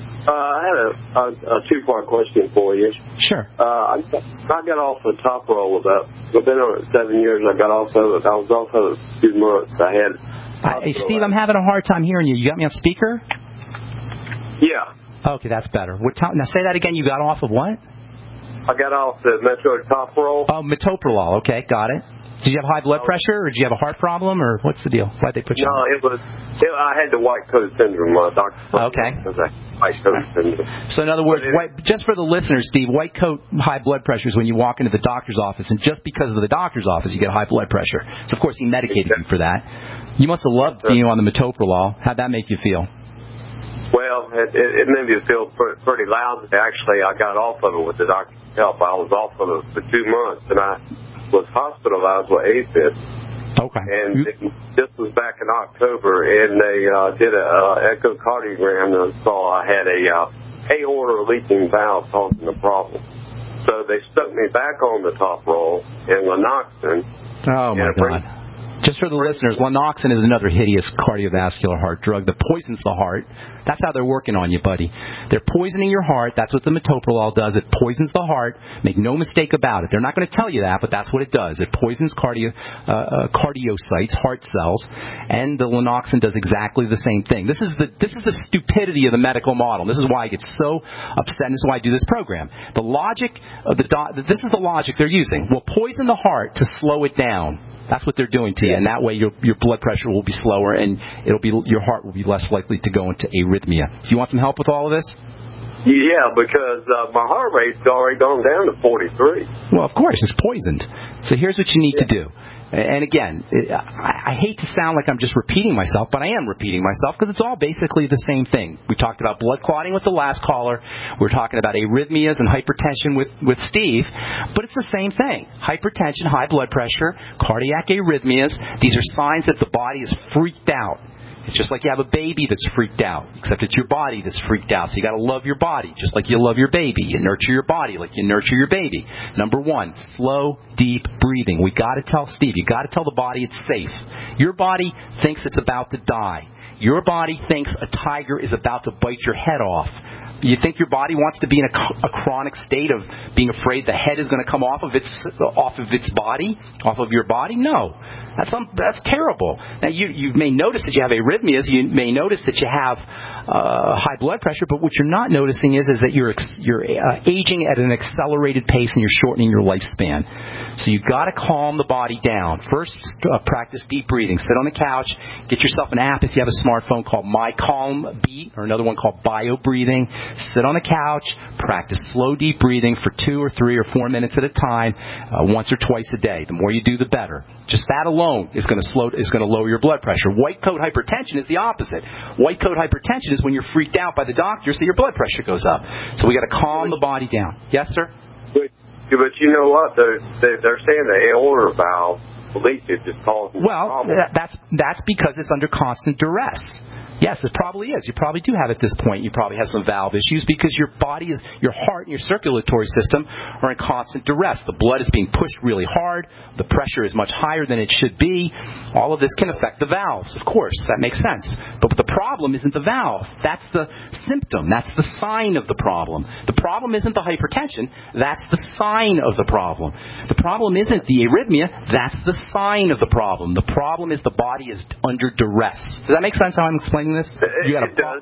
I had a two-part question for you. Sure. I got off of Top Roll I've been on it 7 years. I got off of it. I was off of it a few months. Hey, Steve, I'm having a hard time hearing you. You got me on speaker? Yeah. Okay, that's better. Now say that again. You got off of what? I got off the metoprolol. Oh, metoprolol. Okay, got it. Did you have high blood pressure, or did you have a heart problem, or what's the deal? Why'd they put you on? No, I had the white coat syndrome. My doctor. Okay. White coat syndrome. So in other words, just for the listeners, Steve, white coat high blood pressure is when you walk into the doctor's office, and just because of the doctor's office, you get high blood pressure. So of course he medicated you for that. You must have loved being on the metoprolol. How'd that make you feel? Well, it made me feel pretty lousy. Actually, I got off of it with the doctor's help. I was off of it for 2 months, and I was hospitalized with AFib. Okay. And this was back in October, and they did an echocardiogram and saw I had a aorta leaking valve causing the problem. So they stuck me back on the metoprolol and Lanoxin. Oh, my God. Just for the listeners, Lanoxin is another hideous cardiovascular heart drug that poisons the heart. That's how they're working on you, buddy. They're poisoning your heart. That's what the metoprolol does. It poisons the heart. Make no mistake about it. They're not going to tell you that, but that's what it does. It poisons cardiocytes, heart cells, and the Lanoxin does exactly the same thing. This is the stupidity of the medical model. This is why I get so upset, and this is why I do this program. The logic of this is the logic they're using. We'll poison the heart to slow it down. That's what they're doing to you, and that way your blood pressure will be slower, and your heart will be less likely to go into arrhythmia. Do you want some help with all of this? Yeah, because my heart rate's already gone down to 43. Well, of course, it's poisoned. So here's what you need to do. And again, I hate to sound like I'm just repeating myself, but I am repeating myself because it's all basically the same thing. We talked about blood clotting with the last caller. We're talking about arrhythmias and hypertension with Steve, but it's the same thing. Hypertension, high blood pressure, cardiac arrhythmias, these are signs that the body is freaked out. It's just like you have a baby that's freaked out, except it's your body that's freaked out. So you got to love your body, just like you love your baby. You nurture your body like you nurture your baby. Number one, slow, deep breathing. We got to tell Steve, you got to tell the body it's safe. Your body thinks it's about to die. Your body thinks a tiger is about to bite your head off. You think your body wants to be in a chronic state of being afraid the head is going to come off of its body, off of your body? No. That's terrible. Now, you may notice that you have arrhythmias. You may notice that you have high blood pressure, but what you're not noticing is that you're aging at an accelerated pace and you're shortening your lifespan. So you've got to calm the body down. First, practice deep breathing. Sit on the couch. Get yourself an app if you have a smartphone called My Calm Beat, or another one called Bio Breathing. Sit on the couch. Practice slow, deep breathing for 2 or 3 or 4 minutes at a time, once or twice a day. The more you do, the better. Just that alone is going to lower your blood pressure. White coat hypertension is the opposite. White coat hypertension is when you're freaked out by the doctor, so your blood pressure goes up. So we got to calm the body down. Yes, sir? But you know what? They're saying the aorta valve leakage is causing problems. That's because it's under constant duress. Yes, it probably is. You probably do have at this point. You probably have some valve issues because your heart and your circulatory system are in constant duress. The blood is being pushed really hard. The pressure is much higher than it should be. All of this can affect the valves, of course. That makes sense. But the problem isn't the valve. That's the symptom. That's the sign of the problem. The problem isn't the hypertension. That's the sign of the problem. The problem isn't the arrhythmia. That's the sign of the problem. The problem is the body is under duress. Does that make sense how I'm explaining this? It does.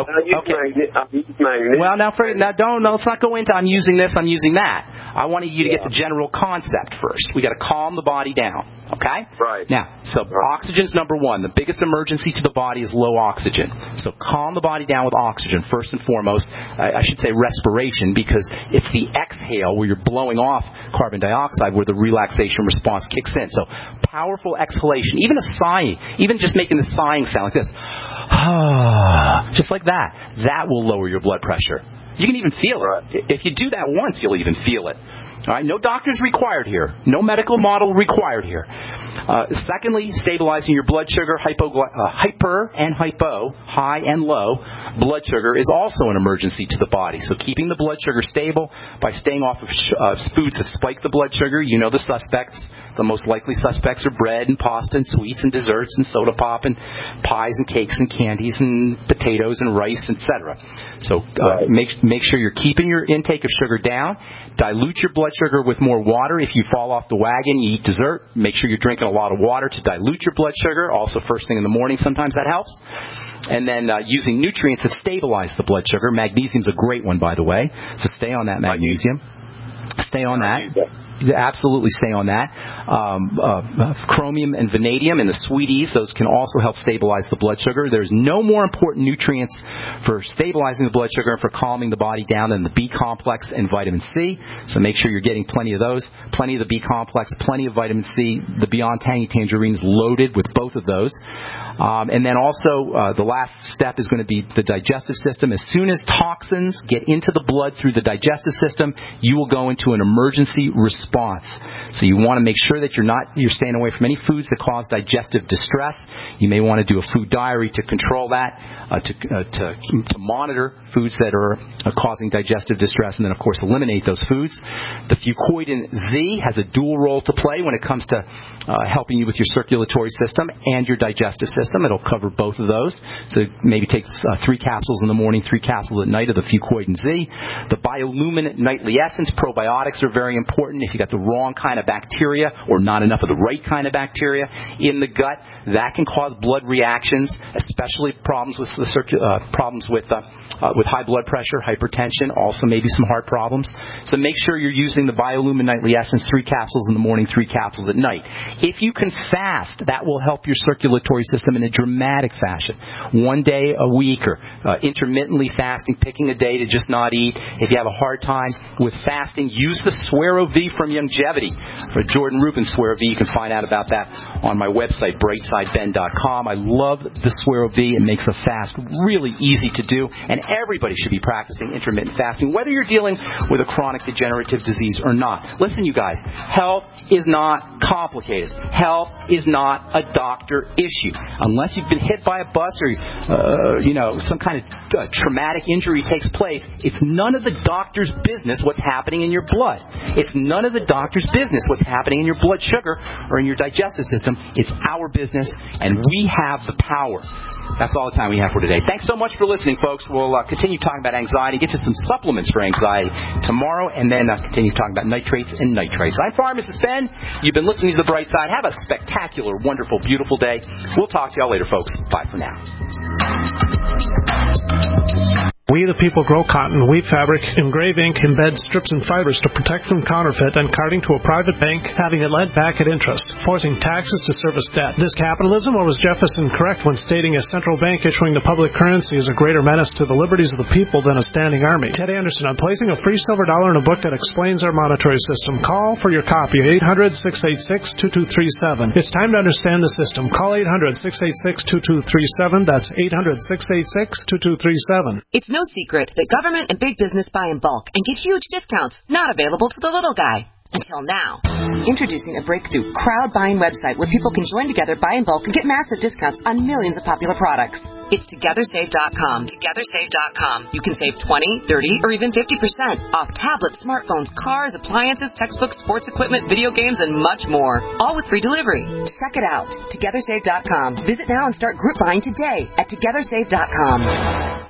Well, let's not go into I'm using this, I'm using that. I wanted you to get the general concept first. We got to calm the body down. Okay? Right. Now, oxygen's number one. The biggest emergency to the body is low oxygen. So calm the body down with oxygen first and foremost. I should say respiration, because it's the exhale where you're blowing off carbon dioxide where the relaxation response kicks in. So powerful exhalation, even a sighing, even just making the sighing sound like this, just like that. That will lower your blood pressure. You can even feel it. If you do that once, you'll even feel it. All right, no doctors required here. No medical model required here. Secondly, stabilizing your blood sugar, hyper and hypo, high and low blood sugar is also an emergency to the body. So keeping the blood sugar stable by staying off of foods that spike the blood sugar, you know the suspects, The most likely suspects are bread and pasta and sweets and desserts and soda pop and pies and cakes and candies and potatoes and rice, etc. So make sure you're keeping your intake of sugar down. Dilute your blood sugar with more water. If you fall off the wagon, you eat dessert, make sure you're drinking a lot of water to dilute your blood sugar. Also, first thing in the morning, sometimes that helps. And then using nutrients that stabilize the blood sugar. Magnesium's a great one, by the way. So stay on that magnesium. Stay on that. Absolutely stay on that. Chromium and vanadium and the sweeties, those can also help stabilize the blood sugar. There's no more important nutrients for stabilizing the blood sugar and for calming the body down than the B complex and vitamin C. So make sure you're getting plenty of those. Plenty of the B complex, plenty of vitamin C. The Beyond Tangy Tangerine is loaded with both of those. And then also the last step is going to be the digestive system. As soon as toxins get into the blood through the digestive system, you will go into an emergency response. So you want to make sure that you're staying away from any foods that cause digestive distress. You may want to do a food diary to control that, to monitor foods that are causing digestive distress, and then of course eliminate those foods. The Fucoidan Z has a dual role to play when it comes to helping you with your circulatory system and your digestive system. It'll cover both of those. So maybe take 3 capsules in the morning, 3 capsules at night of the Fucoidan Z. The Biolumin Nightly Essence, probiotics are very important. If you got the wrong kind of bacteria or not enough of the right kind of bacteria in the gut, that can cause blood reactions, especially problems with with high blood pressure, hypertension, also maybe some heart problems. So make sure you're using the Biolumin Nightly Essence, 3 capsules in the morning, 3 capsules at night. If you can fast, that will help your circulatory system in a dramatic fashion. 1 day a week or intermittently fasting, picking a day to just not eat. If you have a hard time with fasting, use the Suero V from Youngevity. For Jordan Rubin Suero V, you can find out about that on my website, brightsideben.com. I love the Suero V. It makes a fast really easy to do, and everybody should be practicing intermittent fasting, whether you're dealing with a chronic degenerative disease or not. Listen, you guys, health is not complicated. Health is not a doctor issue. Unless you've been hit by a bus or, some kind of traumatic injury takes place, it's none of the doctor's business what's happening in your blood. It's none of the doctor's business what's happening in your blood sugar or in your digestive system. It's our business, and we have the power. That's all the time we have for today. Thanks so much for listening, folks. We'll continue talking about anxiety, get to some supplements for anxiety tomorrow, and then continue talking about nitrates and nitrites. I'm Pharmacist Ben. You've been listening to The Bright Side. Have a spectacular, wonderful, beautiful day. We'll talk to y'all later, folks. Bye for now. We the people grow cotton, weave fabric, engrave ink, embed strips and fibers to protect from counterfeit and carting to a private bank, having it lent back at interest, forcing taxes to service debt. This capitalism, or was Jefferson correct when stating a central bank issuing the public currency is a greater menace to the liberties of the people than a standing army? Ted Anderson, I'm placing a free silver dollar in a book that explains our monetary system. Call for your copy at 800-686-2237. It's time to understand the system. Call 800-686-2237. That's 800-686-2237. It's no secret that government and big business buy in bulk and get huge discounts, not available to the little guy. Until now. Introducing a breakthrough crowd buying website where people can join together, buy in bulk, and get massive discounts on millions of popular products. It's TogetherSave.com. TogetherSave.com. You can save 20, 30, or even 50% off tablets, smartphones, cars, appliances, textbooks, sports equipment, video games, and much more. All with free delivery. Check it out. TogetherSave.com. Visit now and start group buying today at TogetherSave.com.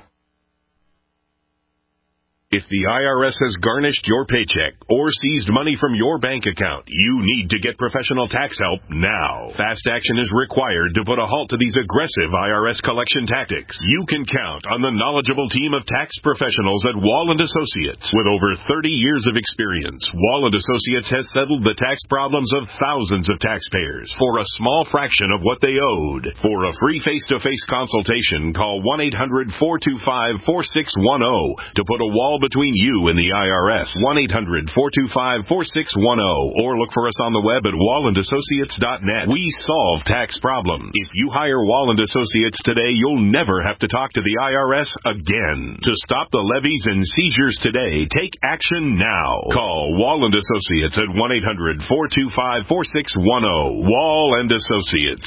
If the IRS has garnished your paycheck or seized money from your bank account, you need to get professional tax help now. Fast action is required to put a halt to these aggressive IRS collection tactics. You can count on the knowledgeable team of tax professionals at Wall & Associates. With over 30 years of experience, Wall & Associates has settled the tax problems of thousands of taxpayers for a small fraction of what they owed. For a free face-to-face consultation, call 1-800-425-4610 to put a wall between you and the IRS. 1-800-425-4610 or look for us on the web at wallandassociates.net. We solve tax problems. If you hire Wall & Associates today, you'll never have to talk to the IRS again. To stop the levies and seizures today, take action now. Call Wall & Associates at 1-800-425-4610. Wall & Associates.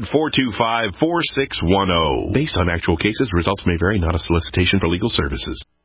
1-800-425-4610. Based on actual cases, results may vary, not a solicitation for legal services.